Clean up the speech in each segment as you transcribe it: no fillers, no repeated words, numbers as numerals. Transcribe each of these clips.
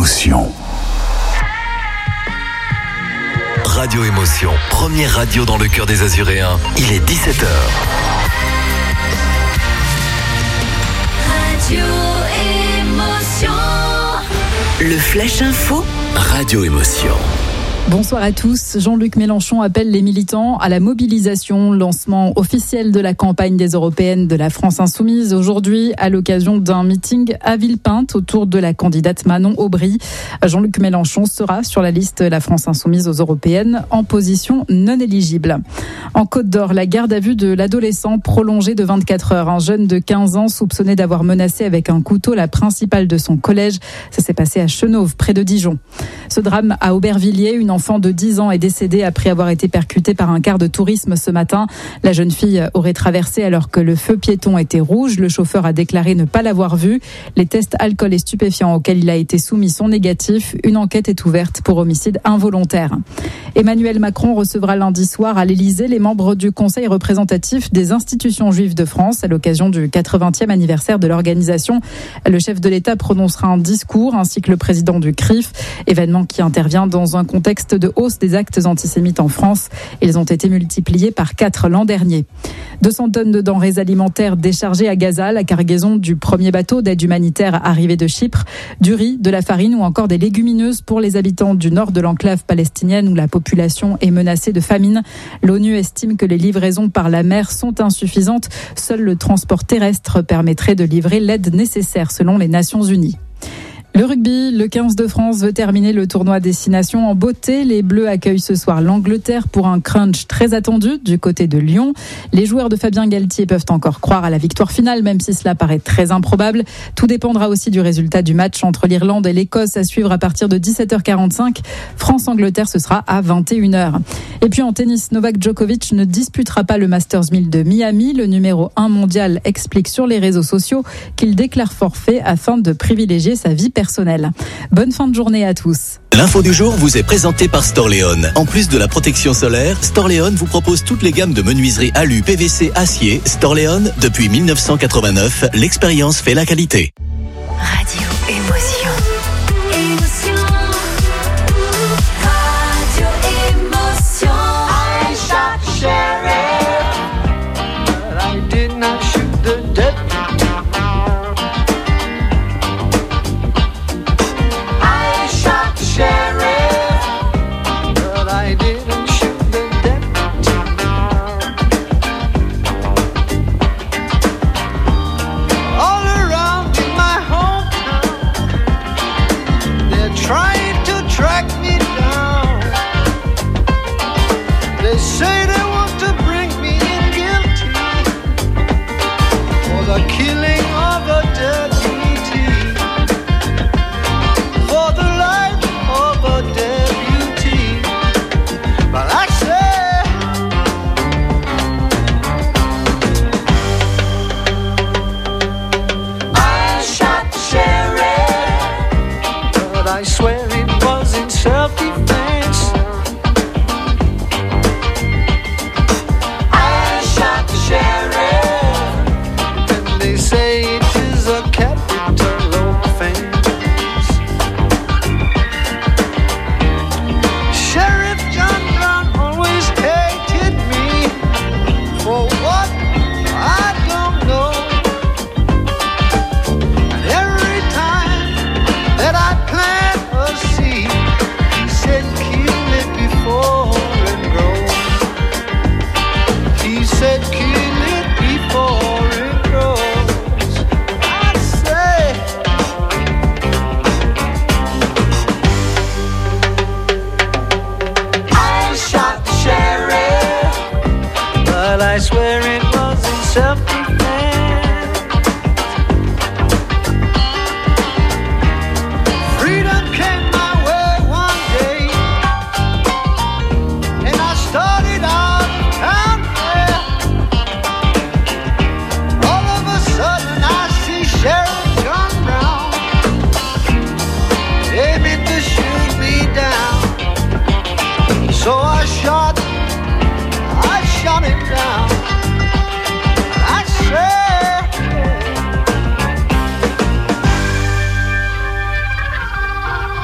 Émotion. Radio Émotion, première radio dans le cœur des Azuréens. Il est 17h. Radio Émotion. Le Flash Info. Radio Émotion. Bonsoir à tous. Jean-Luc Mélenchon appelle les militants à la mobilisation. Lancement officiel de la campagne des Européennes de la France Insoumise aujourd'hui à l'occasion d'un meeting à Villepinte autour de la candidate Manon Aubry. Jean-Luc Mélenchon sera sur la liste La France Insoumise aux Européennes en position non éligible. En Côte d'Or, la garde à vue de l'adolescent prolongée de 24 heures. Un jeune de 15 ans soupçonné d'avoir menacé avec un couteau la principale de son collège. Ça s'est passé à Chenauve, près de Dijon. Ce drame à Aubervilliers, une enfant de 10 ans est décédée après avoir été percutée par un car de tourisme ce matin. La jeune fille aurait traversé alors que le feu piéton était rouge. Le chauffeur a déclaré ne pas l'avoir vue. Les tests alcool et stupéfiants auxquels il a été soumis sont négatifs. Une enquête est ouverte pour homicide involontaire. Emmanuel Macron recevra lundi soir à l'Élysée les membres du Conseil représentatif des institutions juives de France à l'occasion du 80e anniversaire de l'organisation. Le chef de l'État prononcera un discours ainsi que le président du CRIF, événement qui intervient dans un contexte de hausse des actes antisémites en France. Ils ont été multipliés par 4 l'an dernier. 200 tonnes de denrées alimentaires déchargées à Gaza, la cargaison du premier bateau d'aide humanitaire arrivé de Chypre, du riz, de la farine ou encore des légumineuses pour les habitants du nord de l'enclave palestinienne où la population est menacée de famine. L'ONU estime que les livraisons par la mer sont insuffisantes. Seul le transport terrestre permettrait de livrer l'aide nécessaire selon les Nations Unies. Le rugby, le 15 de France veut terminer le tournoi Destination en beauté. Les Bleus accueillent ce soir l'Angleterre pour un crunch très attendu du côté de Lyon. Les joueurs de Fabien Galtier peuvent encore croire à la victoire finale, même si cela paraît très improbable. Tout dépendra aussi du résultat du match entre l'Irlande et l'Écosse à suivre à partir de 17h45. France-Angleterre, ce sera à 21h. Et puis en tennis, Novak Djokovic ne disputera pas le Masters 1000 de Miami. Le numéro 1 mondial explique sur les réseaux sociaux qu'il déclare forfait afin de privilégier sa vie personnelle. Bonne fin de journée à tous. L'info du jour vous est présentée par Storléon. En plus de la protection solaire, Storléon vous propose toutes les gammes de menuiserie alu, PVC, acier. Storléon, depuis 1989, l'expérience fait la qualité. Radio Émotion. Émotion. Radio Émotion. I shot sheriff, but I did not shoot the deputy. I shot sheriff, But I didn't shoot the deputy. All around in my hometown, they're trying to track me down. They say they want to bring me in guilty for the killing of a deputy, for the life of a deputy. But I say, I shot sheriff, but I swear it was in self-defense. I shot sheriff, And they say it is a capital offense. Sheriff John Brown always hated me for what I don't know. And every time that I plant a seed, he said kill it before it grows. He said kill it before it grows. I say, I shot sheriff, but I swear it was in self-defense. Freedom came my way one day, and I started out down there. All of a sudden I see Sheriff John Brown aiming to shoot me down. So I shot him down. I said,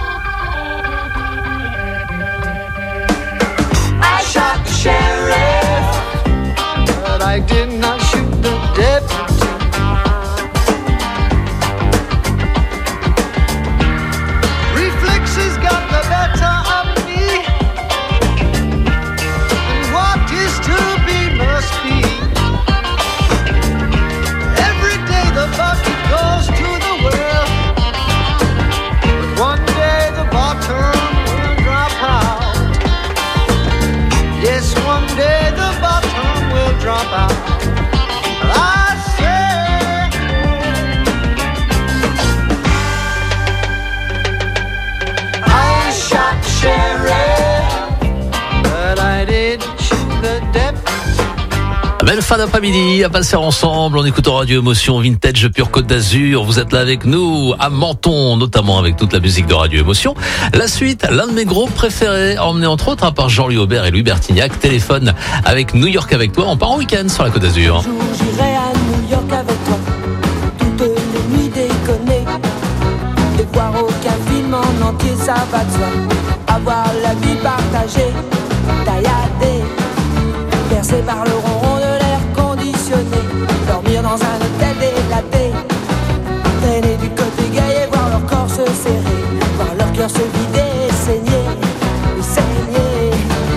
Belle fin d'après-midi à passer ensemble en écoutant Radio Émotion Vintage Pure Côte d'Azur. Vous êtes là avec nous à Menton, notamment avec toute la musique de Radio Émotion. La suite, l'un de mes groupes préférés, emmené entre autres par Jean-Louis Aubert et Louis Bertignac. Téléphone avec New York avec toi. On part en week-end sur la Côte d'Azur. Un jour j'irai à New York avec toi, toutes les nuits déconner, et voir aucun film en entier, ça va de soi. Avoir la vie partagée, tailladée, bercée par le ronron de l'air conditionné, dormir dans un hôtel délaté, traîner du côté gay et voir leur corps se serrer, voir leur cœur se vider et saigner, et saigner.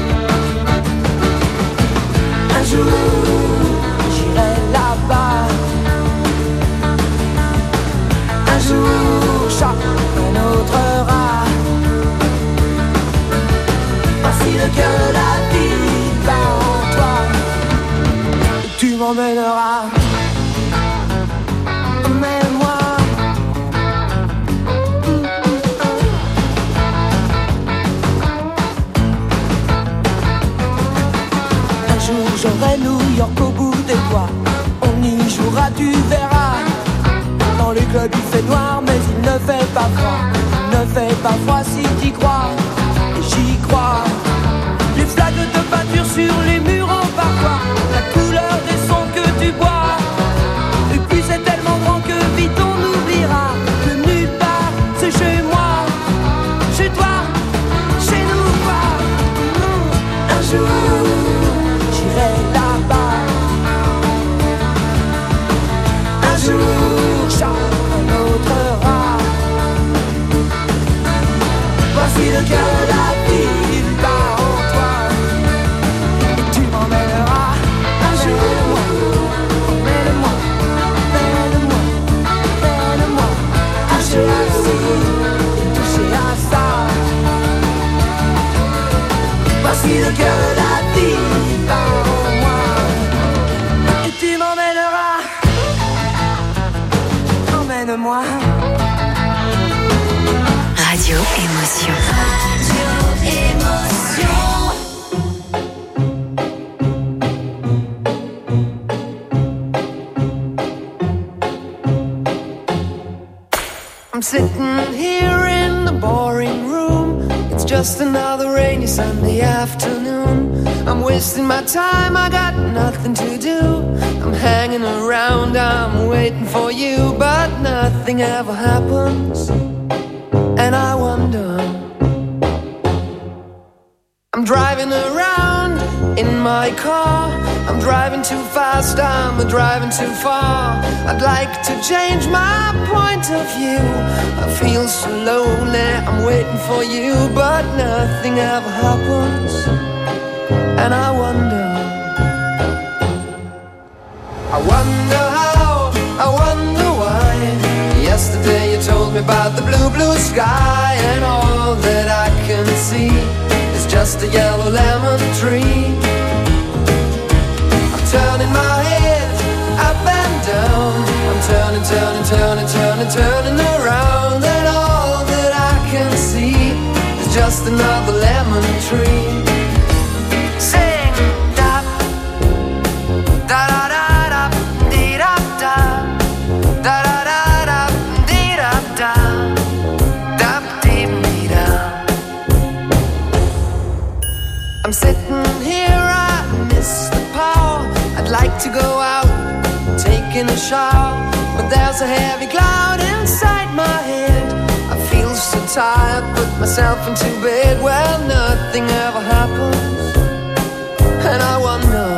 Un jour j'irai là-bas, un jour chat, un autre rat. Voici le cœur de la vie bat en toi, et tu m'emmèneras. Emmène-moi. Un jour j'aurai New York au bout des doigts, on y jouera, tu verras. Dans les clubs il fait noir mais il ne fait pas froid, il ne fait pas froid si t'y crois, et j'y crois. Les flaques de peinture sur les murs en parfois, la couleur des sons que tu bois. Et puis c'est tellement grand que vite on oubliera que nulle part c'est chez moi, chez toi, chez nous quoi. Un jour j'irai là-bas, un jour chat, un autre rat. Voici le cœur de la ville bat en toi, et tu m'emmèneras un jour. Emmène-moi, emmène-moi, emmène-moi, toucher à ci et toucher à ça. Voici le cœur de la ville bat en moi, et tu m'emmèneras. Emmène-moi. Radio Émotion. Radio Émotion. I'm sitting here in the boring room. It's just another rainy Sunday afternoon. I'm wasting my time, I got nothing to do. I'm hanging around, I'm waiting for you, but nothing ever happens. And I wonder, I'm driving around in my car, I'm driving too fast, I'm driving too far. I'd like to change my point of view. I feel so lonely, I'm waiting for you, but nothing ever happens. And I wonder how, I wonder why. Yesterday you told me about the blue, blue sky, and all that I can see is just a yellow lemon tree. I'm turning my head up and down, I'm turning, turning, turning, turning, turning around, and all that I can see is just another lemon tree. Sing, da, da, da, da, da, dee, da, da, da, da, da, da, dee, da, da, da, dee, dee, da. I'm sitting here, I miss the power. I'd like to go out, taking a shower, but there's a heavy cloud inside my head. I feel so tired, put myself into bed. Well, nothing ever happens, and I wonder.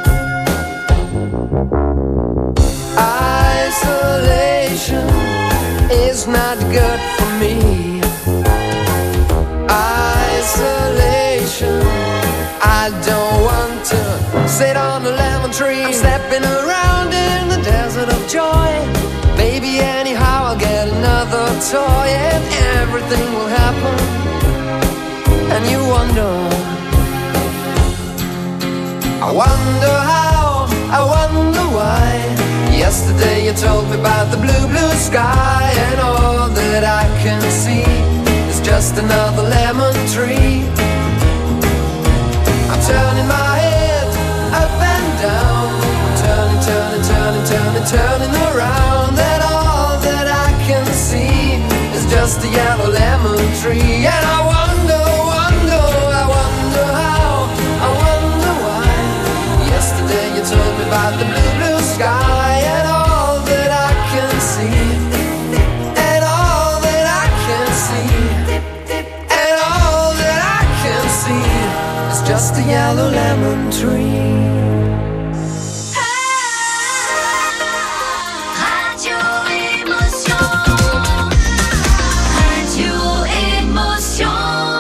Isolation is not good for me. Isolation, I don't want to sit on a lemon tree. I'm stepping around in the desert of joy. Baby, anyhow I'll get another toy, and everything will happen. And you wonder, I wonder how, I wonder why. Yesterday you told me about the blue, blue sky, and all that I can see is just another lemon tree. I'm turning my head up and down, yellow lemon tree. Radio Émotion. Radio Émotion.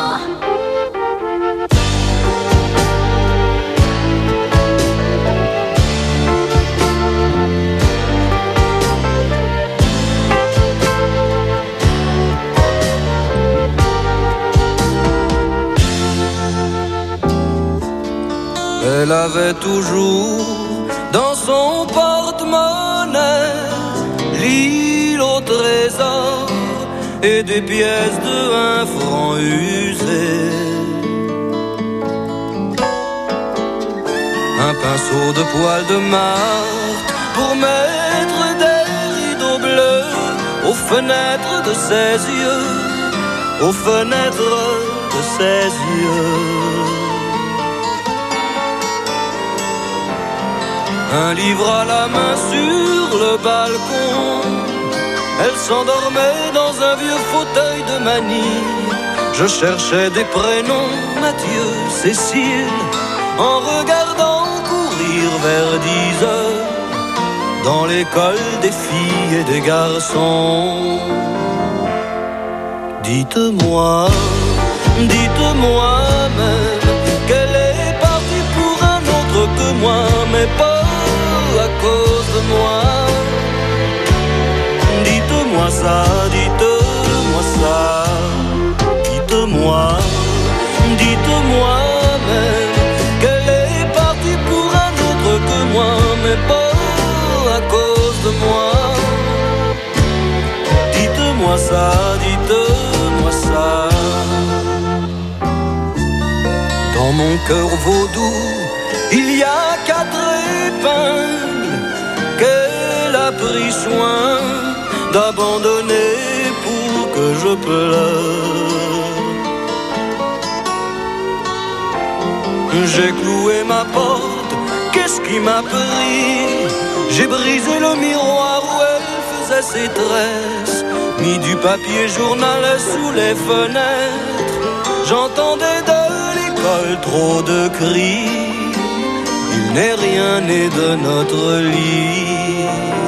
Elle avait toujours dans son porte-monnaie l'île au trésor et des pièces de 1 franc usées. Un pinceau de poil de martre pour mettre des rideaux bleus aux fenêtres de ses yeux, aux fenêtres de ses yeux. Un livre à la main sur le balcon, elle s'endormait dans un vieux fauteuil de manille. Je cherchais des prénoms, Mathieu, Cécile, en regardant courir vers 10 heures dans l'école des filles et des garçons. Dites-moi, dites-moi même qu'elle est partie pour un autre que moi, mais pas à cause de moi. Dites-moi ça, dites-moi ça. Dites-moi, dites-moi même qu'elle est partie pour un autre que moi, mais pas à cause de moi. Dites-moi ça, dites-moi ça. Dans mon cœur vaudou, il y a 4 épingles qu'elle a pris soin d'abandonner pour que je pleure. J'ai cloué ma porte, qu'est-ce qui m'a pris? J'ai brisé le miroir où elle faisait ses tresses, mis du papier journal sous les fenêtres. J'entendais de l'école trop de cris. Il n'est rien né de notre lit.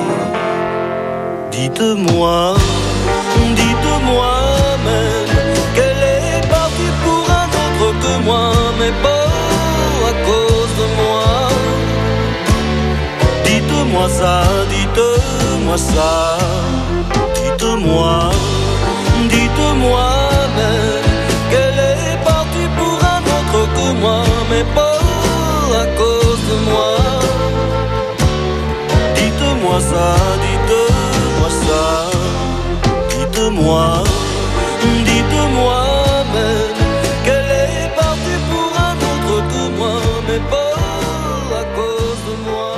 Dites-moi, dites-moi même qu'elle est partie pour un autre que moi, mais pas à cause de moi. Dites-moi ça, dites-moi ça. Dites-moi, dites-moi même qu'elle est partie pour un autre que moi, mais pas à cause de moi. Dites-moi ça, dites-moi ça. Dites-moi, dites-moi même qu'elle est partie pour un autre que moi, mais pas à cause de moi.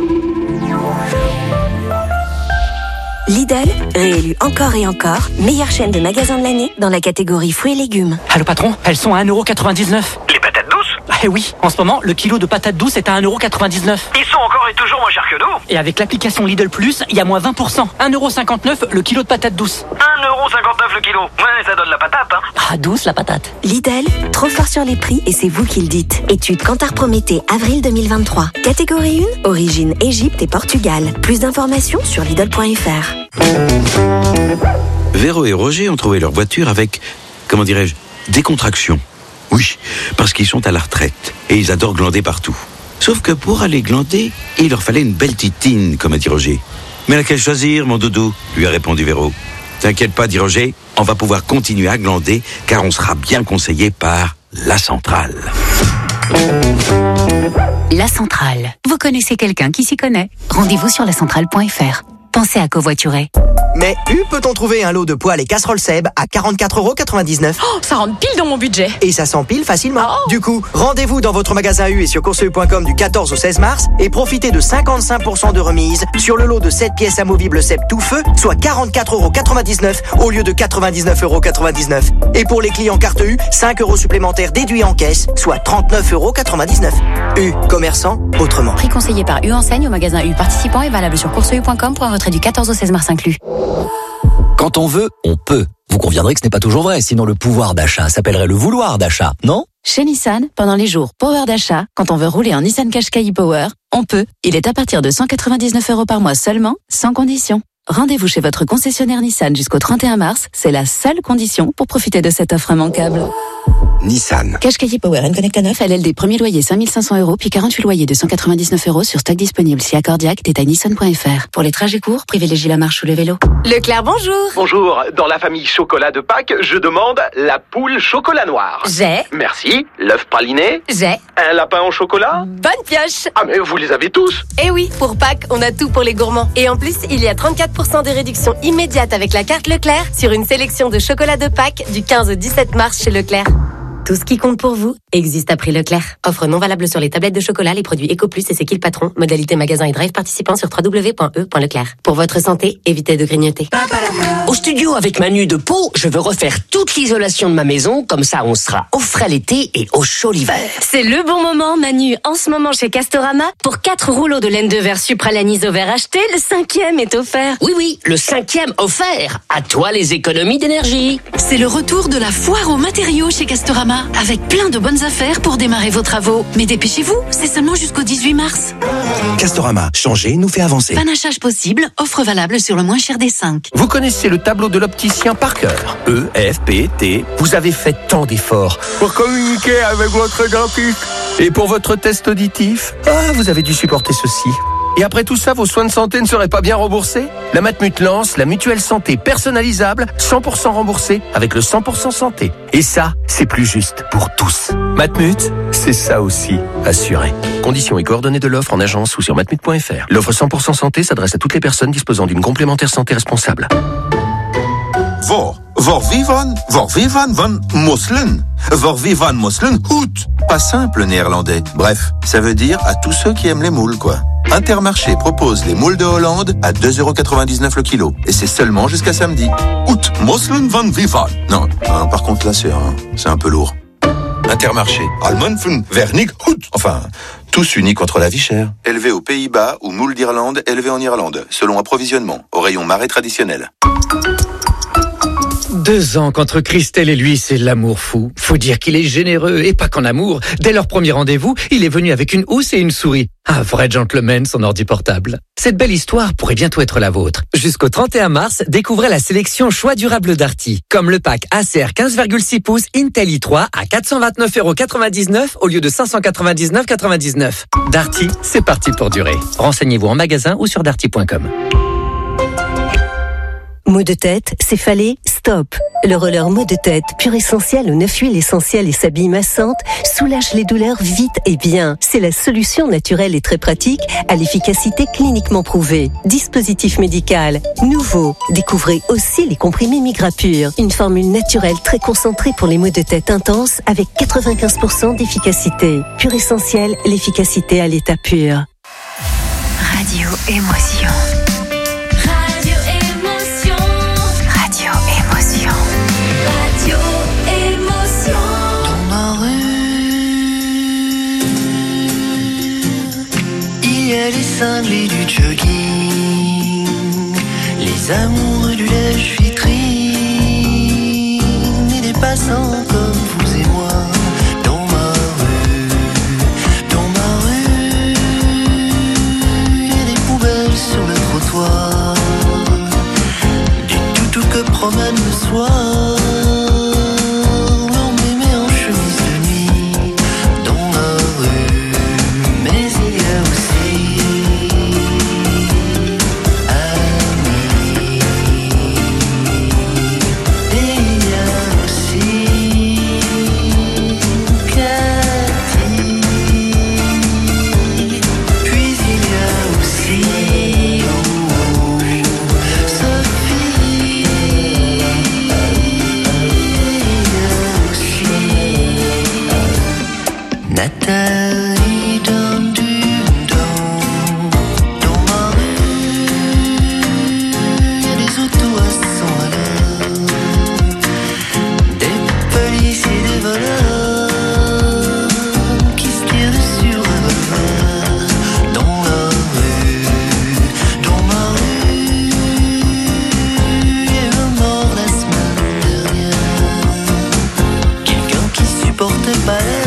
Lidl, réélu encore et encore, meilleure chaîne de magasins de l'année dans la catégorie fruits et légumes. Allô patron, elles sont à 1,99€. Les patates douces? Eh oui, en ce moment, le kilo de patates douces est à 1,99€. Ils sont encore et toujours moins chers que nous. Et avec l'application Lidl Plus, il y a moins 20%. 1,59€ le kilo de patates douces. 1,59€ le kilo. Ouais, ça donne la patate, hein. Ah, douce la patate. Lidl, trop fort sur les prix et c'est vous qui le dites. Étude Kantar Prométhée, avril 2023. Catégorie 1, origine Égypte et Portugal. Plus d'informations sur Lidl.fr. Véro et Roger ont trouvé leur voiture avec, comment dirais-je, décontraction. Oui, parce qu'ils sont à la retraite et ils adorent glander partout. Sauf que pour aller glander, il leur fallait une belle titine, comme a dit Roger. Mais laquelle choisir, mon doudou, lui a répondu Véro. T'inquiète pas, dit Roger, on va pouvoir continuer à glander car on sera bien conseillé par La Centrale. La Centrale. Vous connaissez quelqu'un qui s'y connaît? Rendez-vous sur lacentrale.fr. Pensez à covoiturer. Mais où peut-on trouver un lot de poêles et casseroles Seb à 44,99 €? Oh, ça rentre pile dans mon budget. Et ça s'empile facilement. Du coup, rendez-vous dans votre magasin U et sur courseu.com du 14 au 16 mars et profitez de 55% de remise sur le lot de 7 pièces amovibles Seb tout feu, soit 44,99 € au lieu de 99,99 €. Et pour les clients carte U, 5 € supplémentaires déduits en caisse, soit 39,99 €. U, commerçant, autrement. Prix conseillé par U Enseigne au magasin U participant et valable sur courseu.com pour un retrait du 14 au 16 mars inclus. Quand on veut, on peut. Vous conviendrez que ce n'est pas toujours vrai, sinon le pouvoir d'achat s'appellerait le vouloir d'achat, non ? Chez Nissan, pendant les jours Power d'achat, quand on veut rouler en Nissan Qashqai e-Power, on peut. Il est à partir de 199 € par mois seulement, sans condition. Rendez-vous chez votre concessionnaire Nissan jusqu'au 31 mars. C'est la seule condition pour profiter de cette offre immanquable. Nissan. Qashqai e-Power N-Connect à 9, LLD, premier loyer 5 500 €, puis 48 loyers de 199 € sur stock disponible si accordiaque, détail nissan.fr. Pour les trajets courts, privilégiez la marche ou le vélo. Leclerc, bonjour. Bonjour, dans la famille chocolat de Pâques, je demande la poule chocolat noir. J'ai. Merci. L'œuf praliné. J'ai. Un lapin au chocolat. Bonne pioche. Ah mais vous les avez tous. Eh oui, pour Pâques, on a tout pour les gourmands. Et en plus, il y a 34% de réduction immédiate avec la carte Leclerc sur une sélection de chocolat de Pâques du 15 au 17 mars chez Leclerc. Tout ce qui compte pour vous existe à prix Leclerc. Offre non valable sur les tablettes de chocolat, les produits EcoPlus et C'est qui le patron. Modalité magasin et drive participant sur www.e.leclerc. Pour votre santé, évitez de grignoter. Au studio avec Manu de Pau, je veux refaire toute l'isolation de ma maison, comme ça on sera au frais l'été et au chaud l'hiver. C'est le bon moment, Manu. En ce moment chez Castorama, pour 4 rouleaux de laine de verre Supralan Isover achetés, le 5e est offert. Oui, le 5e offert. À toi les économies d'énergie. C'est le retour de la foire aux matériaux chez Castorama, avec plein de bonnes affaires pour démarrer vos travaux. Mais dépêchez-vous, c'est seulement jusqu'au 18 mars. Castorama, changer nous fait avancer. Panachage possible, offre valable sur le moins cher des 5. Vous connaissez le tableau de l'opticien par cœur. E, F, P, T. Vous avez fait tant d'efforts pour communiquer avec votre dentiste. Et pour votre test auditif, vous avez dû supporter ceci. Et après tout ça, vos soins de santé ne seraient pas bien remboursés? La Matmut lance la mutuelle santé personnalisable, 100% remboursée, avec le 100% santé. Et ça, c'est plus juste pour tous. Matmut, c'est ça aussi, assuré. Conditions et coordonnées de l'offre en agence ou sur matmut.fr. L'offre 100% santé s'adresse à toutes les personnes disposant d'une complémentaire santé responsable. Waar vivan van mosselen. Waar vivan mosselen hout. Pas simple néerlandais. Bref, ça veut dire à tous ceux qui aiment les moules, quoi. Intermarché propose les moules de Hollande à 2,99 € le kilo. Et c'est seulement jusqu'à samedi. Hout, mosselen van vivan. Non, par contre là c'est un peu lourd. Intermarché, Alman van Vernig Hout. Enfin, tous unis contre la vie chère. Élevé aux Pays-Bas ou moules d'Irlande élevés en Irlande, selon approvisionnement, au rayon marais traditionnel. 2 ans qu'entre Christelle et lui, c'est l'amour fou. Faut dire qu'il est généreux, et pas qu'en amour. Dès leur premier rendez-vous, il est venu avec une housse et une souris. Un vrai gentleman, son ordi portable. Cette belle histoire pourrait bientôt être la vôtre. Jusqu'au 31 mars, découvrez la sélection choix durable Darty. Comme le pack ACR 15,6 pouces Intel i3 à 429,99 € au lieu de 599,99 €. Darty, c'est parti pour durer. Renseignez-vous en magasin ou sur darty.com. Maux de tête, céphalée, stop. Le roller maux de tête, pur essentiel aux 9 huiles essentielles et sa bille massante, soulage les douleurs vite et bien. C'est la solution naturelle et très pratique à l'efficacité cliniquement prouvée. Dispositif médical, nouveau. Découvrez aussi les comprimés Migrapur, une formule naturelle très concentrée pour les maux de tête intenses avec 95% d'efficacité. Pur essentiel, l'efficacité à l'état pur. Radio Émotion. Il y a les cinglés du jogging, les amoureux du lèche-vitrine et des passants comme vous et moi. Dans ma rue, il y a des poubelles sur le trottoir, des toutous que promène le soir. Nathalie donne du don. Dans ma rue, il y a des autos à 100 à l'heure, des policiers, des voleurs qui se tirent dessus un revolver. Dans ma rue, il y a eu un mort la semaine dernière. Quelqu'un qui supportait pas l'air.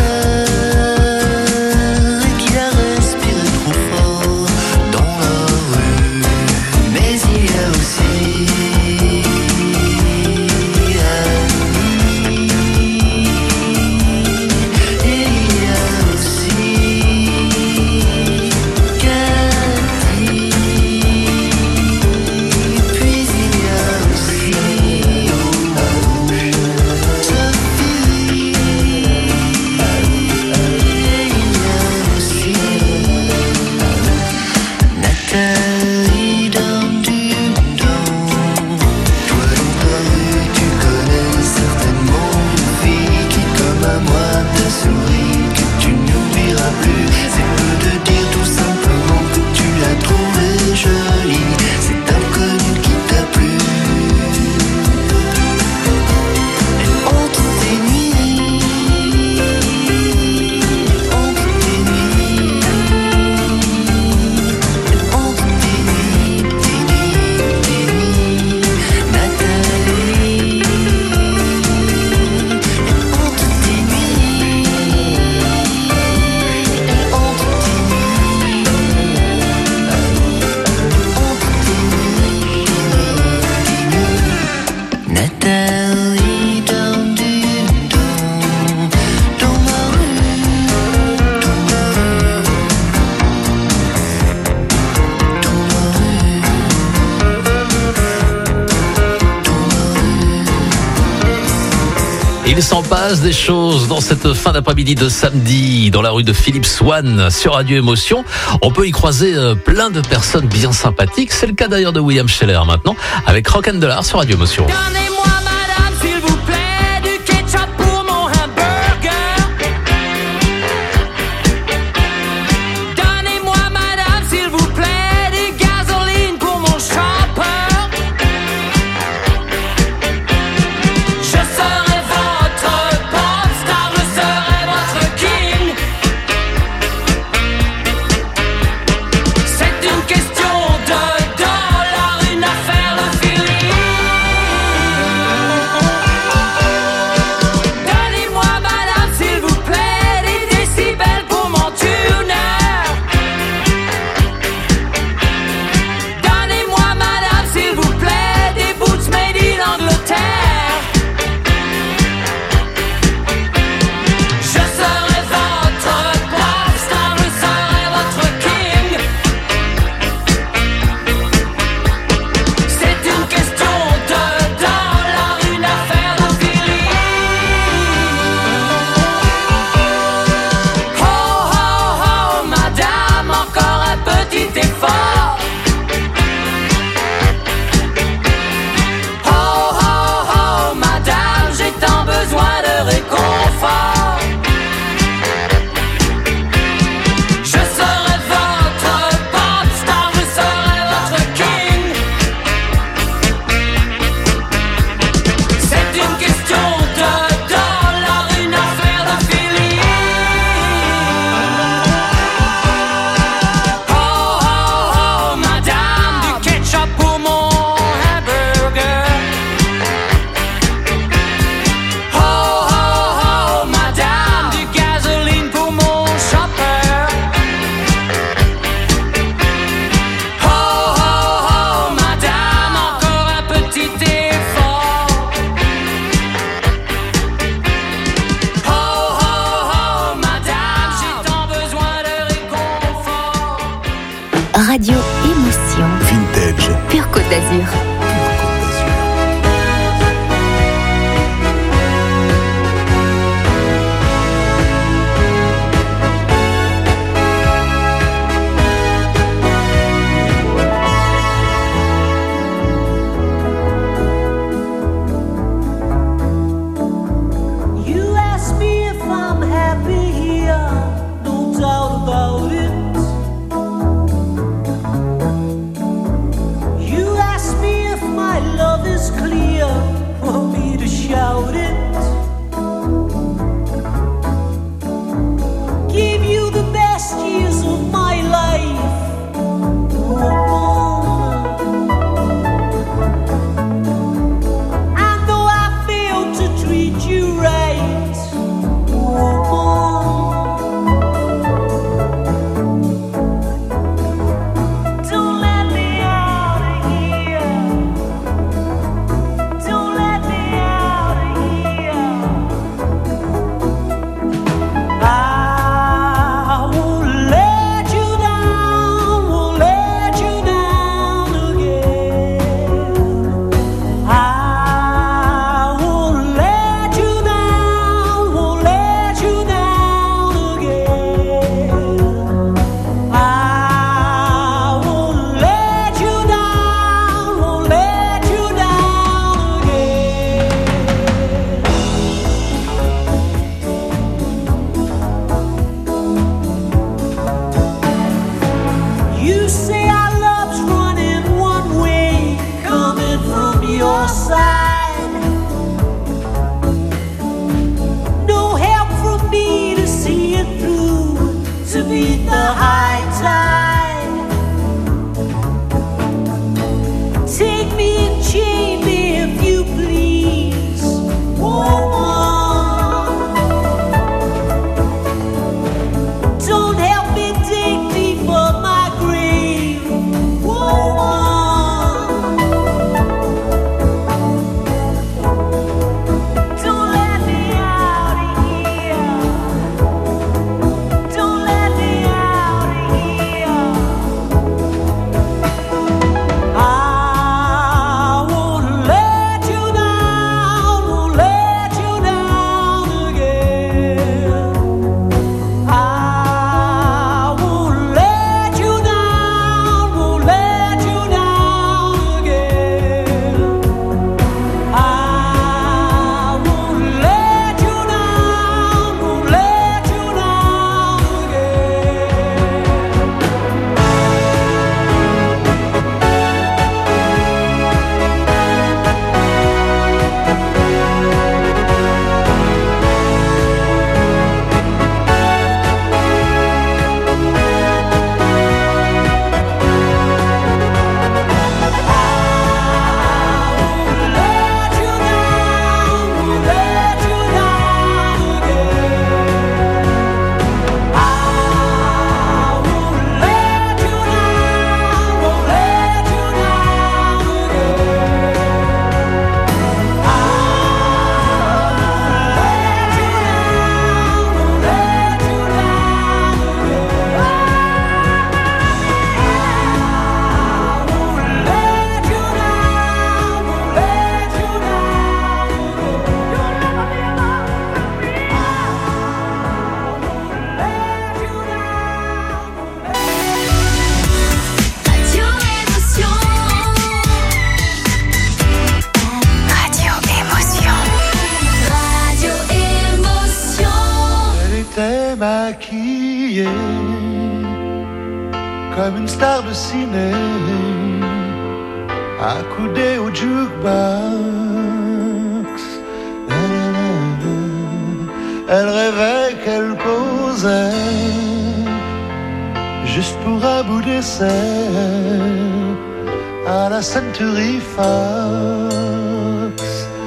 Il s'en passe des choses dans cette fin d'après-midi de samedi, dans la rue de Philippe Swann, sur Radio Émotion. On peut y croiser plein de personnes bien sympathiques. C'est le cas d'ailleurs de William Scheller maintenant, avec Rock'n'Dollar sur Radio Émotion. Donnez-moi, madame, s'il vous plaît, du ketchup pour mon hamburger. Donnez-moi, madame, s'il vous plaît, du gasoline pour mon chopper. Je serai votre pop star, je serai votre king. C'est une question de dollars, une affaire de feeling. Donnez-moi, madame, s'il vous plaît, des décibels pour mon tuner. Donnez-moi, madame, s'il vous plaît, des boots made in Angleterre. Je serai votre pop star, je serai votre king. C'est une question de dollars, une affaire de feeling. Oh, oh, oh, madame, encore un petit effort. Oh, oh, oh, madame, j'ai tant besoin de réconfort. Je serai votre pop star, je serai votre king. C'est une question de dollars, une affaire de feeling. Oh, oh, oh, madame, du ketchup pour mon hamburger. Oh, oh, oh, madame, du gasoline pour mon chopper. Oh, oh, oh, madame, encore un petit effort. Oh, oh, oh, madame, j'ai tant besoin de réconfort. Radio Émotion. Vintage. Pure Côte d'Azur. You ask me if I'm happy here, no doubt about it. You ask me if my love is clear, for me to shout it. Give you the best years of my life, woman. And though I failed to treat you right, woman, don't let me out of here. Don't let me out of here. I won't let you down, won't let you down again. I won't let you down, won't let you down again. I won't let you down, won't let you down again. You say our love's running one way, coming from your side. No help from me to see it through, to beat the high tide. Take me and chain me if you please, woman. Don't help me dig deep for my grave, woman. Don't let me out of here. Don't let me out of here. démaquillée comme une star de ciné, accoudée au jukebox. Elle rêvait qu'elle causait juste pour un bout d'essai à la Century Fox.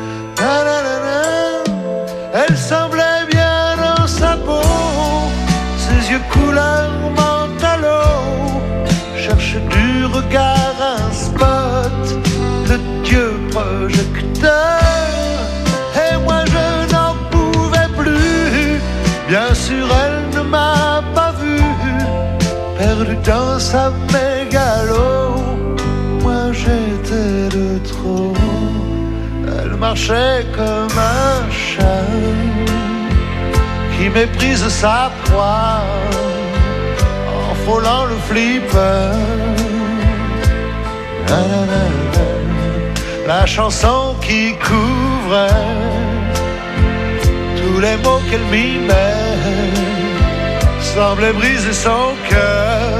Elle semblait bien dans sa peau, ses yeux couleur mentalo, cherche du regard un spot de Dieu projecteur. Et moi je n'en pouvais plus, bien sûr elle ne m'a pas vu, perdu dans sa mégalo, moi j'étais de trop. Elle marchait comme un chat qui méprise sa proie en frôlant le flipper. La chanson qui couvrait tous les mots qu'elle mimait semblait briser son cœur.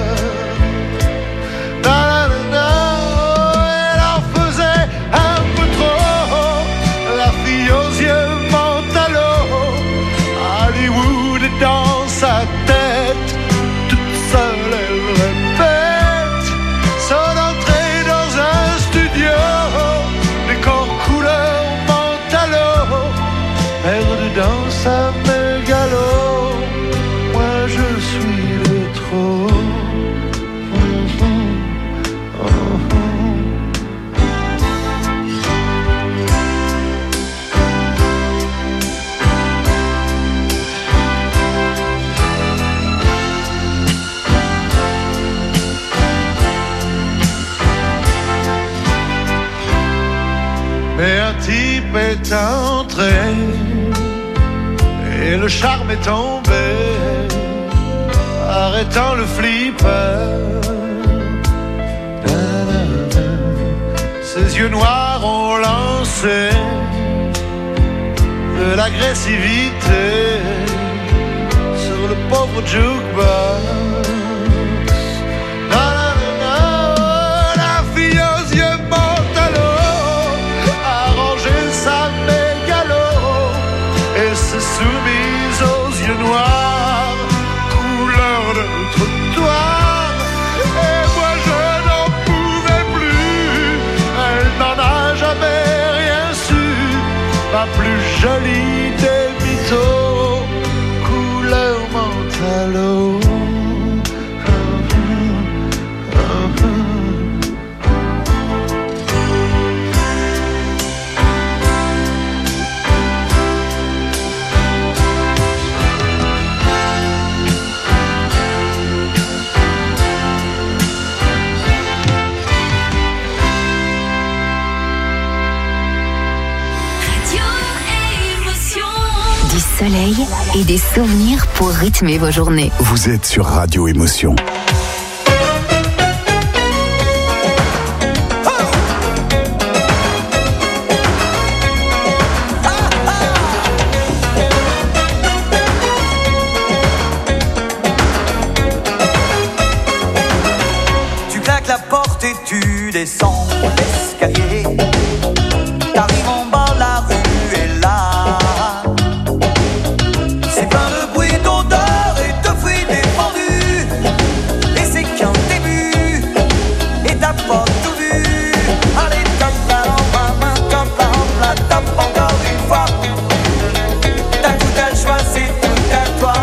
Elle en faisait un peu trop, la fille aux yeux mentalo. Hollywood est dans sa tête, toute seule elle répète son entrée dans un studio, décor couleur mentalo, perdu dans sa mégalo. Moi je suis le trop. Mais un type est entré et le charme est tombé, arrêtant le flipper. Ses yeux noirs ont lancé de l'agressivité sur le pauvre jukebox. La fille aux yeux mentalo a rangé sa mégalo et s'est soumise aux yeux noirs, couleur de trottoir. Et moi je n'en pouvais plus, elle n'en a jamais rien su, ma plus jolie des mythos, couleur mentalo. Du soleil et des souvenirs pour rythmer vos journées. Vous êtes sur Radio Émotion. Tu claques la porte et tu descends l'escalier. T'arrives en bas de la rue et là, c'est plein de bruit, d'odeur et de fruits défendus. Et c'est qu'un début, et t'as pas tout vu. Allez, top la lampe, main, top la lampe, la top encore une fois. T'as tout à choix, c'est tout à toi.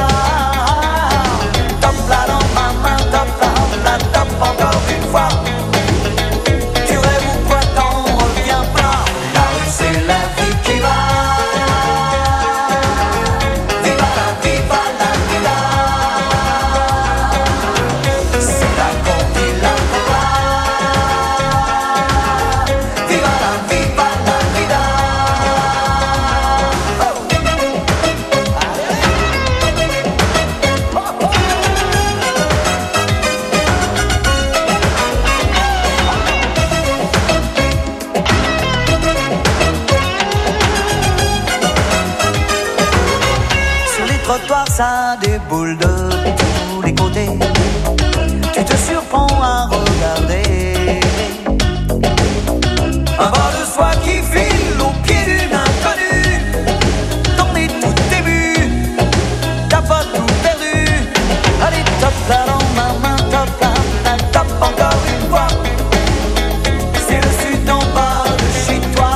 Top la lampe, main, top la lampe, la top encore une fois. Tu rêves ou quoi? trottoir, ça déboule de tous les côtés. Tu te surprends à regarder un bras de soie qui file au pied d'une inconnue. T'en es tout début, t'as pas tout perdu. Allez, top là dans ma main, top là, top encore une fois. C'est le sud en bas de chez toi.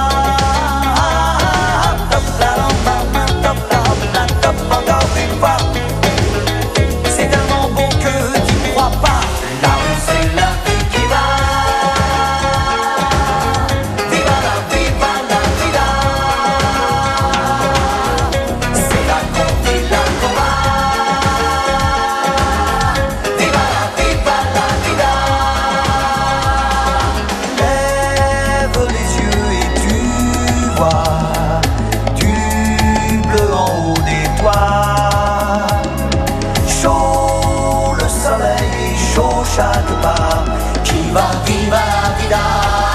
Top là dans ma main, top là, top encore une fois. C'est tellement bon que tu crois pas. La rue c'est la vie qui va. Viva la vida. C'est la convie, la combat. Viva la vida. Lève les yeux et tu vois du bleu en haut des toits. Chaud le soleil, chaud chaque pas qui va, viva la vida.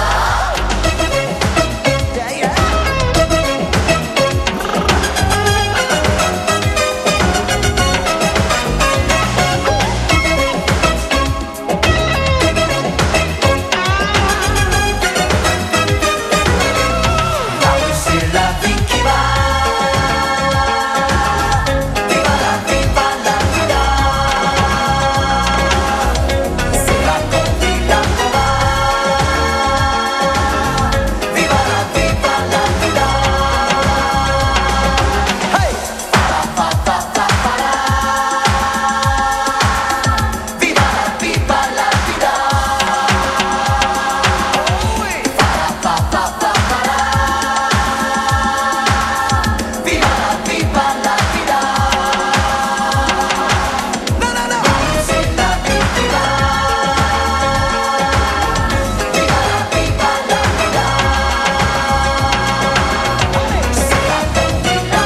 La rue c'est la vie qui va. Viva la vida. C'est la convie, la combat. Viva la vida. Hey! Viva la vida. Viva la vida. No, no, no. C'est la vie qui va. Viva la vida. C'est la convie, la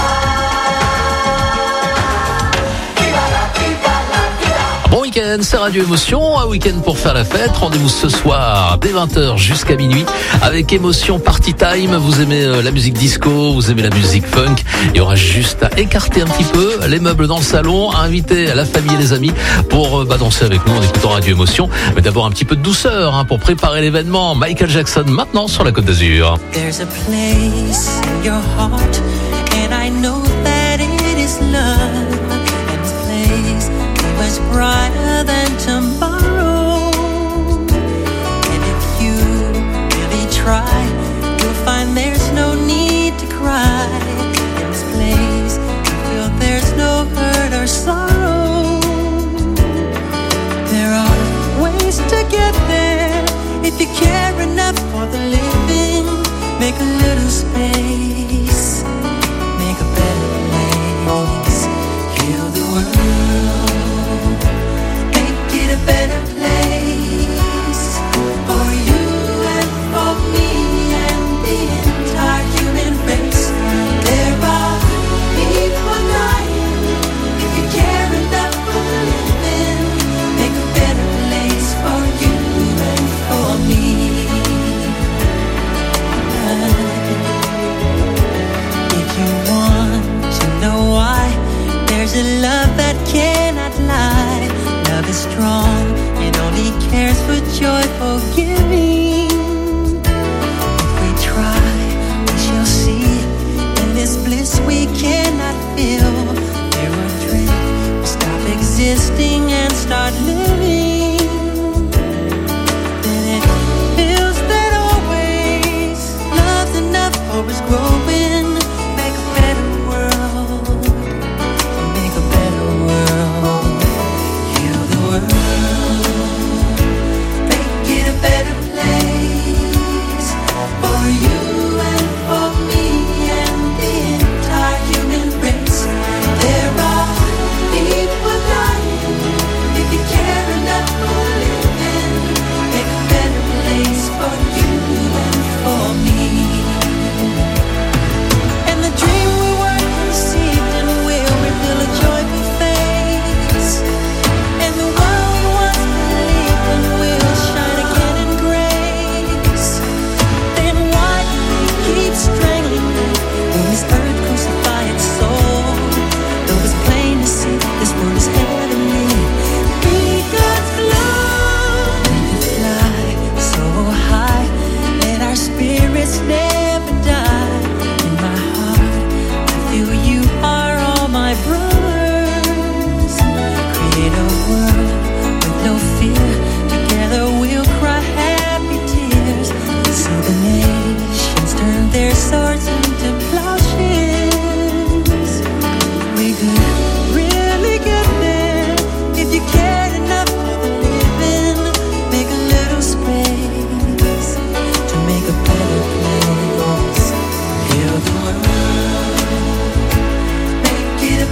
combat. Viva la vida. Bon week-end, c'est Radio Émotion, un week-end pour faire la fête. Rendez-vous ce soir dès 20h jusqu'à minuit avec Émotion Party Time. Vous aimez la musique disco, vous aimez la musique funk. Il y aura juste à écarter un petit peu les meubles dans le salon, à inviter la famille et les amis pour danser avec nous en écoutant Radio Émotion. Mais d'abord un petit peu de douceur pour préparer l'événement. Michael Jackson maintenant sur la Côte d'Azur. There's a place in your heart, and I know that it is love. And this place was brighter than tomorrow. And if you really try, you'll find there's no need to cry. In this place, you feel there's no hurt or sorrow. There are ways to get there if you care enough for the living. Make a little space, make a better place. Heal the world, make it a better place for you and for me and the entire human race. There are people dying. If you care enough for the living, make a better place for you and for me. If you want to know why, there's a love that cannot lie. Love is strong, it only cares for joyful giving. If we try, we shall see. In this bliss we cannot feel. There will drift, we stop existing and start living. Then it feels that always love's enough for us growing. Make a better world, make a better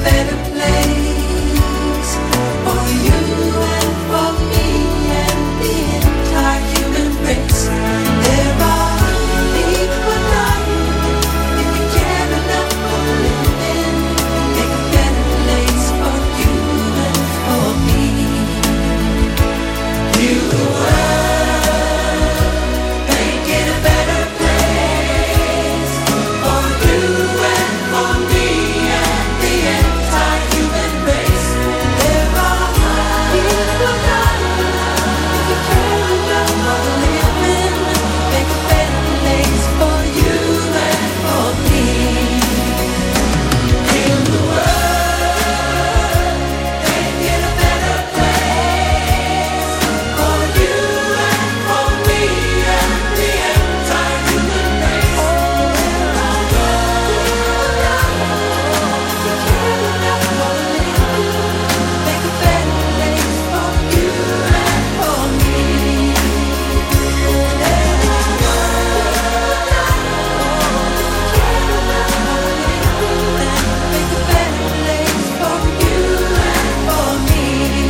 better place for you and for me and the entire human race. There are people dying. If you care enough for living, make a better place for you and for me. You make it a better place for you and for me and the entire human race. There are people dying. If you care enough for living, make a better place for you and for me. Heal the world, make it a better place for you and for me and the entire human race. Make a better place for you and for me. Make a better place for you and for me.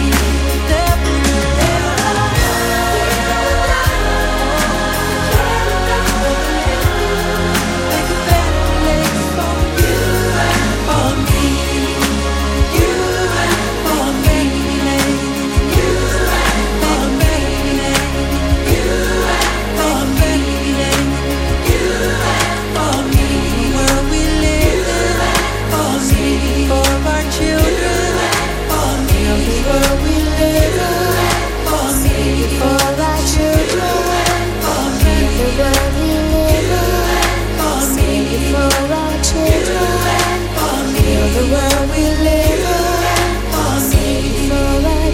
Make a better place for you and for me. You and for me. You and for me. You and for me. You and for me. Where we live for me, for our children for me. Where we live for me, for our children for me. Where we live for me, for our children for me. The world we live for me, for our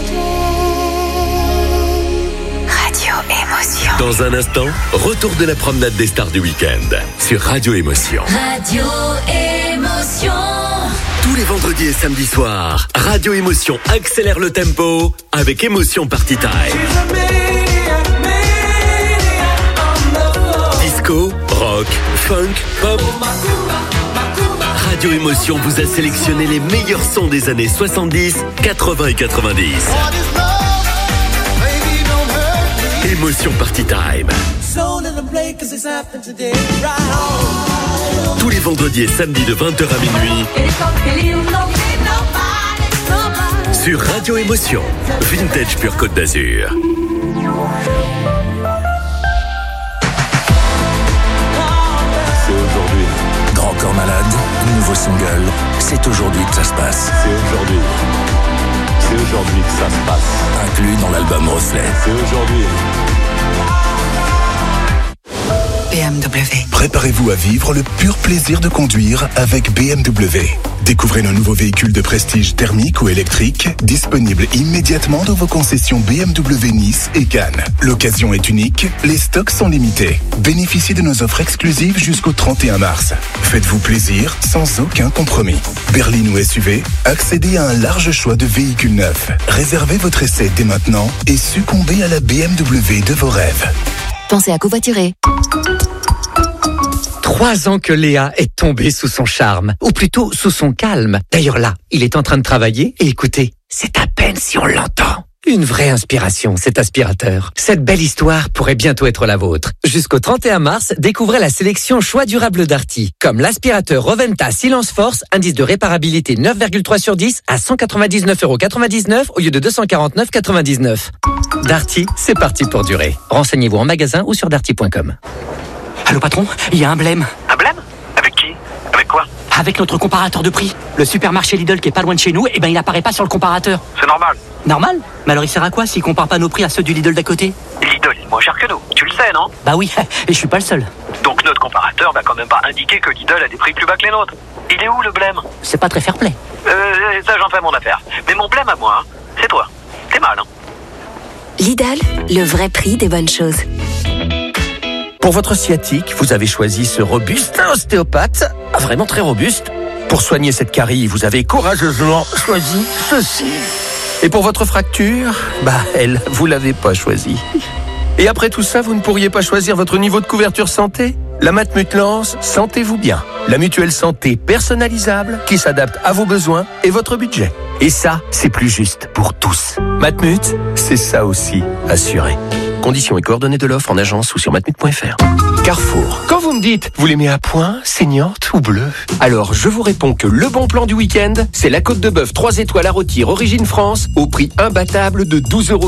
children. Radio Émotion. Dans un instant, retour de la promenade des stars du week-end sur Radio Émotion. Radio Émotion. Tous les vendredis et samedis soirs, Radio Émotion accélère le tempo avec Émotion Party Time. Disco, rock, funk, pop. Radio Émotion vous a sélectionné les meilleurs sons des années 70, 80 et 90. Émotion Party Time. Tous les vendredis et samedis de 20h à minuit sur Radio Émotion, Vintage Pure Côte d'Azur. C'est aujourd'hui. Grand Corps Malade, nouveau single. C'est aujourd'hui que ça se passe. C'est aujourd'hui. C'est aujourd'hui que ça se passe. Inclus dans l'album Reflet. C'est aujourd'hui. BMW. Préparez-vous à vivre le pur plaisir de conduire avec BMW. Découvrez nos nouveaux véhicules de prestige thermiques ou électriques, disponibles immédiatement dans vos concessions BMW Nice et Cannes. L'occasion est unique, les stocks sont limités. Bénéficiez de nos offres exclusives jusqu'au 31 mars. Faites-vous plaisir sans aucun compromis. Berline ou SUV, accédez à un large choix de véhicules neufs. Réservez votre essai dès maintenant et succombez à la BMW de vos rêves. Pensez à covoiturer. 3 ans que Léa est tombée sous son charme, ou plutôt sous son calme. D'ailleurs là, il est en train de travailler et écoutez, c'est à peine si on l'entend. Une vraie inspiration, cet aspirateur. Cette belle histoire pourrait bientôt être la vôtre. Jusqu'au 31 mars, découvrez la sélection choix durable d'Arty, comme l'aspirateur Roventa Silence Force, indice de réparabilité 9,3 sur 10 à 199,99€ au lieu de 249,99€. Darty, c'est parti pour durer. Renseignez-vous en magasin ou sur darty.com. Allô patron, il y a un blême. Un blême? Avec qui? Avec quoi? Avec notre comparateur de prix. Le supermarché Lidl qui est pas loin de chez nous, eh ben il apparaît pas sur le comparateur. C'est normal. Normal? Mais alors il sert à quoi s'il compare pas nos prix à ceux du Lidl d'à côté? Lidl est moins cher que nous, tu le sais, non? Bah oui, et je suis pas le seul. Donc notre comparateur va quand même pas indiquer que Lidl a des prix plus bas que les nôtres. Il est où le blême? C'est pas très fair-play. Ça j'en fais mon affaire. Mais mon blême à moi, hein, c'est toi. T'es mal, hein? Lidl, le vrai prix des bonnes choses. Pour votre sciatique, vous avez choisi ce robuste ostéopathe, vraiment très robuste. Pour soigner cette carie, vous avez courageusement choisi ceci. Et pour votre fracture, elle, vous l'avez pas choisi. Et après tout ça, vous ne pourriez pas choisir votre niveau de couverture santé ? La Matmut lance Sentez-vous bien. La mutuelle santé personnalisable qui s'adapte à vos besoins et votre budget. Et ça, c'est plus juste pour tous. Matmut, c'est ça aussi, assuré. Conditions et coordonnées de l'offre en agence ou sur matmut.fr. Carrefour. Quand vous me dites, vous l'aimez à point, saignante ou bleue? Alors, je vous réponds que le bon plan du week-end, c'est la côte de bœuf 3 étoiles à rôtir origine France au prix imbattable de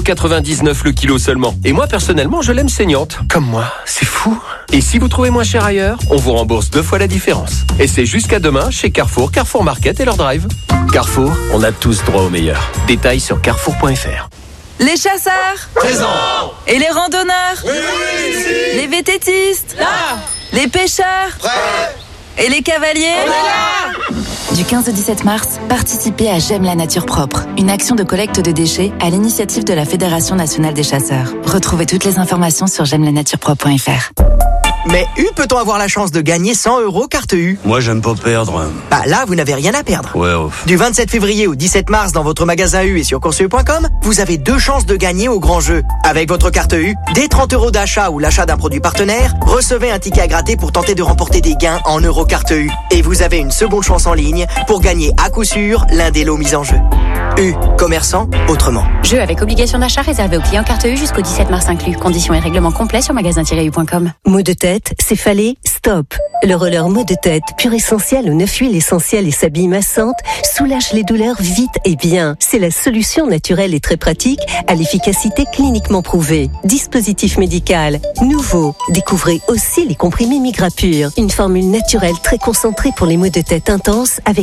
12,99€ le kilo seulement. Et moi, personnellement, je l'aime saignante. Comme moi, c'est fou. Et si vous trouvez moins cher ailleurs, on vous rembourse 2 fois la différence. Et c'est jusqu'à demain chez Carrefour, Carrefour Market et leur drive. Carrefour, on a tous droit au meilleur. Détails sur carrefour.fr. Les chasseurs Présents. Et les randonneurs Oui. Les vététistes Là. Les pêcheurs Prêts. Et les cavaliers On est là. Du 15 au 17 mars, participez à J'aime la nature propre, une action de collecte de déchets à l'initiative de la Fédération nationale des chasseurs. Retrouvez toutes les informations sur j'aimelanaturePropre.fr. Mais peut-on avoir la chance de gagner 100€ carte U? Moi, j'aime pas perdre. Bah là, vous n'avez rien à perdre. Ouais, ouf. Du 27 février au 17 mars dans votre magasin U et sur courseu.com, vous avez 2 chances de gagner au grand jeu. Avec votre carte U, dès 30€ d'achat ou l'achat d'un produit partenaire, recevez un ticket à gratter pour tenter de remporter des gains en euro carte U. Et vous avez une seconde chance en ligne pour gagner à coup sûr l'un des lots mis en jeu. U, commerçant autrement. Jeu avec obligation d'achat réservé aux clients carte U jusqu'au 17 mars inclus. Conditions et règlements complets sur magasin-u.com. Maux de tête, céphalée, stop. Le roller maux de tête, pur essentiel aux 9 huiles essentielles et sa bille massante, soulage les douleurs vite et bien. C'est la solution naturelle et très pratique à l'efficacité cliniquement prouvée. Dispositif médical, nouveau. Découvrez aussi les comprimés Migrapur, une formule naturelle très concentrée pour les maux de tête intenses avec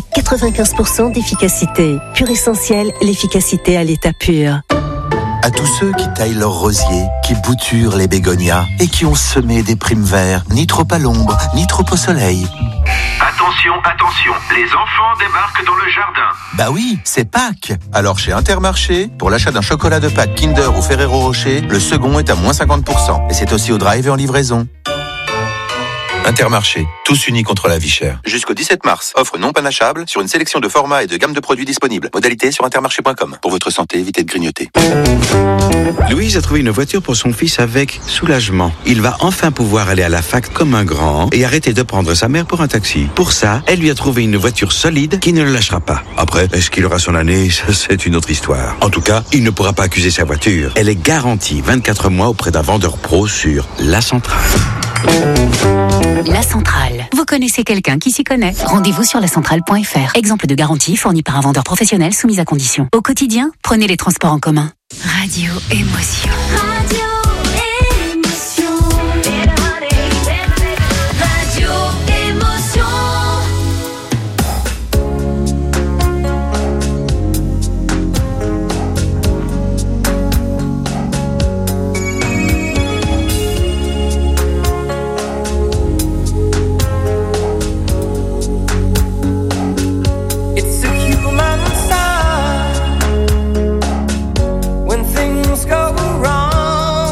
95% d'efficacité. Pur essentiel, l'efficacité à l'état pur. À tous ceux qui taillent leurs rosiers, qui bouturent les bégonias et qui ont semé des primes verts, ni trop à l'ombre, ni trop au soleil. Attention, attention, les enfants débarquent dans le jardin. Bah oui, c'est Pâques. Alors chez Intermarché, pour l'achat d'un chocolat de Pâques Kinder ou Ferrero Rocher, le second est à moins 50%. Et c'est aussi au drive et en livraison. Intermarché, tous unis contre la vie chère. Jusqu'au 17 mars, offre non panachable sur une sélection de formats et de gammes de produits disponibles. Modalité sur intermarché.com. Pour votre santé, évitez de grignoter. Louise a trouvé une voiture pour son fils avec soulagement. Il va enfin pouvoir aller à la fac comme un grand et arrêter de prendre sa mère pour un taxi. Pour ça, elle lui a trouvé une voiture solide qui ne le lâchera pas. Après, est-ce qu'il aura son année? Ça, c'est une autre histoire. En tout cas, il ne pourra pas accuser sa voiture. Elle est garantie 24 mois auprès d'un vendeur pro sur La Centrale. La Centrale. Vous connaissez quelqu'un qui s'y connaît? Rendez-vous sur lacentrale.fr. Exemple de garantie fournie par un vendeur professionnel soumise à condition. Au quotidien, prenez les transports en commun. Radio Émotion. Radio Émotion. Radio Émotion. It's a human sign when things go wrong.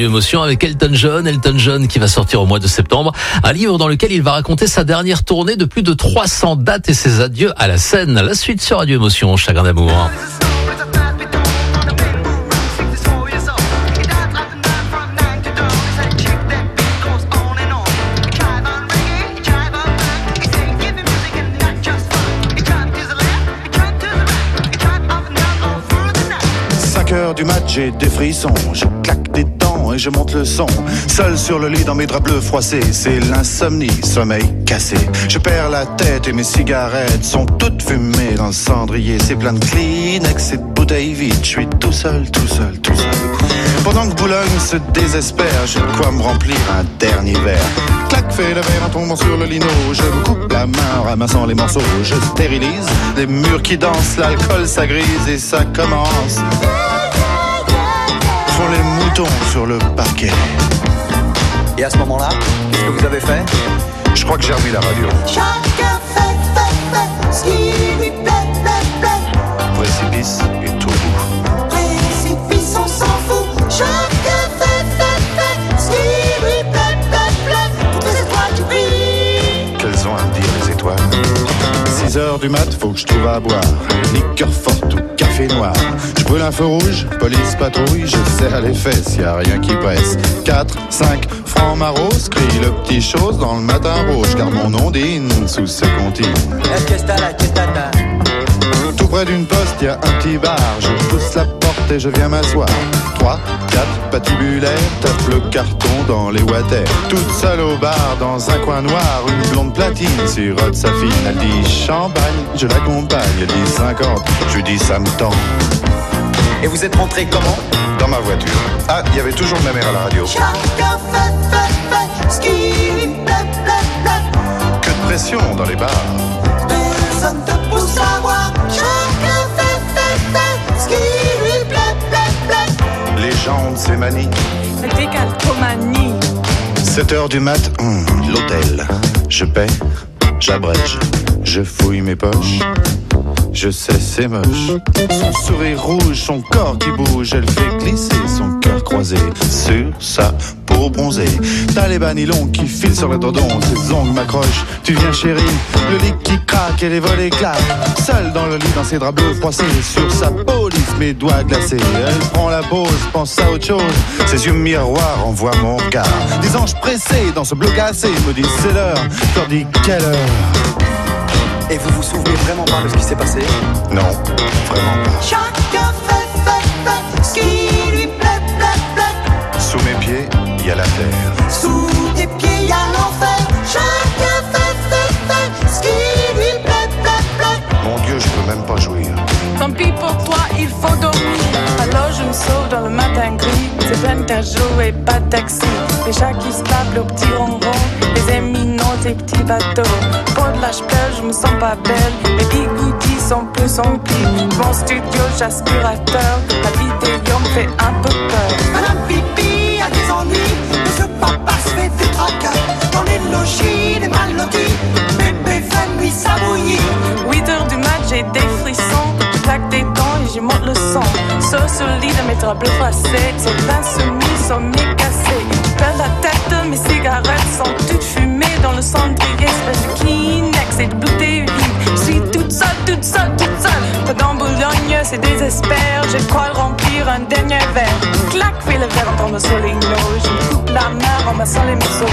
Radio Émotion avec Elton John qui va sortir au mois de septembre. Un livre dans lequel il va raconter sa dernière tournée de plus de 300 dates et ses adieux à la scène. La suite sur Radio Émotion, Chagrin d'amour. Du match, j'ai des frissons, je claque des dents et je monte le son. Seul sur le lit dans mes draps bleus froissés, c'est l'insomnie, sommeil cassé. Je perds la tête et mes cigarettes sont toutes fumées dans le cendrier. C'est plein de Kleenex et de bouteilles vides, je suis tout seul. Pendant que Boulogne se désespère, j'ai de quoi me remplir un dernier verre. Clac, fait le verre en tombant sur le lino. Je me coupe la main en ramassant les morceaux. Je stérilise les murs qui dansent, l'alcool ça grise et ça commence. Font les moutons sur le parquet. Et à ce moment-là, qu'est-ce que vous avez fait? Je crois que j'ai remis la radio. Chacun fait ce qui lui plaît. Précipice et tout bout. Précipice, on s'en fout. Chacun fait ce qui lui plaît. Toutes les étoiles qui brillent. Qu'elles ont à me dire les étoiles? 6h du mat, faut que je trouve à boire. Liqueur forte ou café noir. Je brûle un feu rouge, police patrouille. Je serre les fesses, y a rien qui presse. 4, 5 francs maros, crie le petit chose dans le matin rouge. Car mon ondine sous ce comptine. Tout près d'une poste, y a un petit bar. Je pousse la porte et je viens m'asseoir. 3, 4 patibulaires, tape le carton dans les water. Toute seule au bar, dans un coin noir, une blonde platine sirote sa fine. Elle dit champagne, je l'accompagne. Elle dit 50, je lui dis ça me tend. Et vous êtes rentré comment? Dans ma voiture. Ah, il y avait toujours ma mère à la radio. Chacun fait ce qui lui plaît. Que de pression dans les bars. Personne te pousse à boire. Chacun fait ce qui lui plaît. Les jambes, c'est manie. La décalcomanie. 7h du mat, l'hôtel. Je paie, j'abrège, je fouille mes poches. Je sais, c'est moche. Son sourire rouge, son corps qui bouge. Elle fait glisser son cœur croisé sur sa peau bronzée. T'as les bas nylons qui filent sur le tendon. Ses ongles m'accrochent, tu viens chérie. Le lit qui craque et les volets claquent. Seule dans le lit, dans ses draps bleus froissés. Sur sa peau lisse, mes doigts glacés. Elle prend la pause, pense à autre chose. Ses yeux miroirs envoient mon regard. Des anges pressés dans ce bloc cassé me disent c'est l'heure. Je leur dis quelle heure. Et vous vous souvenez vraiment pas de ce qui s'est passé? Non, vraiment pas. Chacun fait ce qui lui plaît. Sous mes pieds, il y a la terre. Sous tes pieds, il y a l'enfer. Chacun fait ce qui lui plaît. Mon Dieu, je peux même pas jouir. Tant pis pour toi, il faut dormir. Alors je me sauve dans le matin gris. C'est peine qu'à jouer, pas de taxi. Les chats qui se tapent le petit ronron. Les éminents, tes petits bateaux. Pour de l'âge pleure, je me sens pas belle. Les bigoudis sont plus remplis. Mon studio, j'aspirateur. La vidéo me fait un peu peur. Madame Pipi a des ennuis. Monsieur Papa se fait des tracas. Dans les logis, les mal lotis. Bébé fait nuit s'abouillir. 8h du mat, j'ai des frissons. Je claque des dents et j'y monte le son. Sur le lit de mes draps bleus froissés. C'est l'insomnie, sommeil cassé. Je perds la tête, mes cigarettes sont toutes fumées dans le cendrier. Espèce de Kleenex et de bouteilles vides. Je suis toute seule. Dans Boulogne, c'est désespère. J'ai de quoi remplir un dernier verre. Clac, fais le verre en tombant sur les noix. Je me coupe la main en massant les morceaux.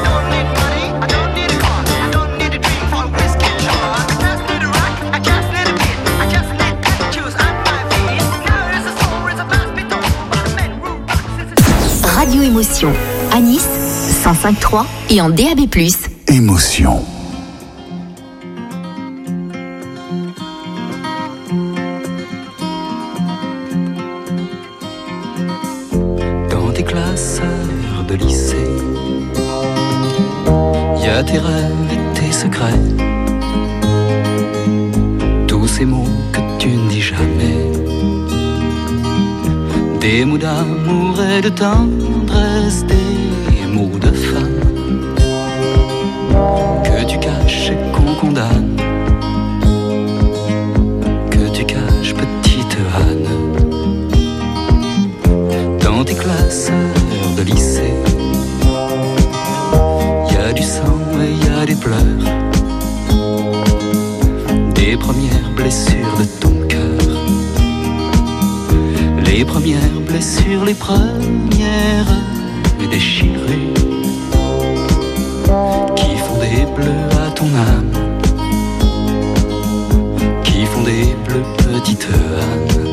Radio Émotion, à Nice, 105.3 et en DAB+. Émotion. Dans tes classes de lycée, y a tes rêves et tes secrets, tous ces mots que tu ne dis jamais. Des mots d'amour et de tendresse, des mots de femme que tu caches et qu'on condamne, que tu caches, petite Anne. Dans tes classes de a des pleurs, des premières blessures de ton cœur, les premières blessures, les premières déchirures qui font des bleus à ton âme, qui font des bleus, petite âme.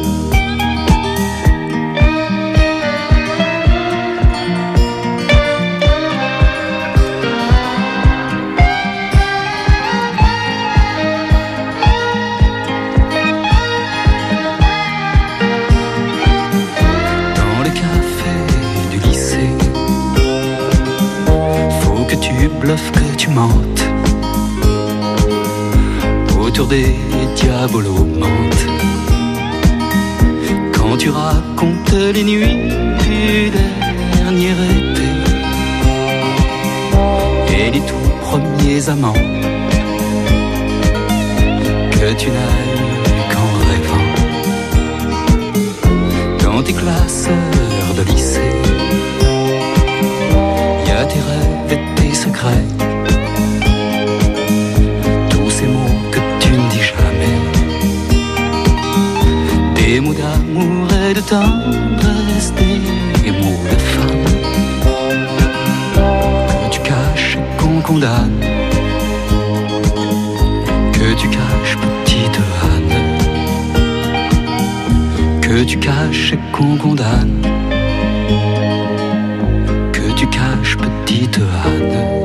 Bluff que tu mentes autour des diabolos mentent quand tu racontes les nuits du dernier été et les tout premiers amants que tu n'as eu qu'en rêvant dans tes classeurs de lycée. Y a tes rêves et tes secrets, tous ces mots que tu ne dis jamais, des mots d'amour et de tendresse, des mots de femme que tu caches et qu'on condamne, que tu caches, petite Anne, que tu caches et qu'on condamne, que tu caches, petite Anne.